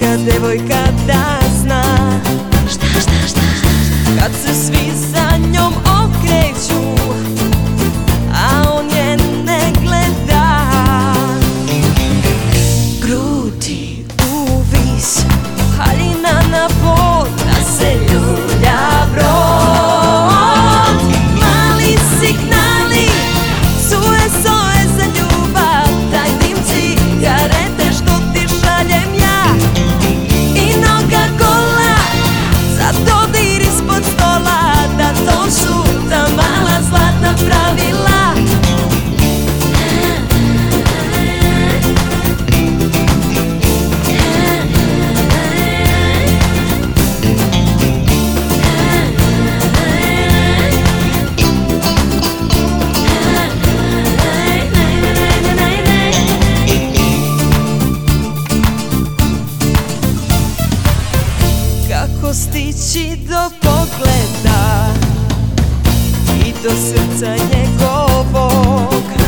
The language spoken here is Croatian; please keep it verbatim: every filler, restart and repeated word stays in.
Svaka devojka da zna Šta, šta, šta? kad se svi za njom okreću, a on je ne gleda. Grudi uvis, haljina na pod, da se ljulja brod. Mali signali, suje soje za ljubav, taj dim cigarete što ti šaljem ja. I noga gola, za dodir ispod stola, da to su ta mala zlatna pravila. Kako stići do pogleda i do srca njegovog,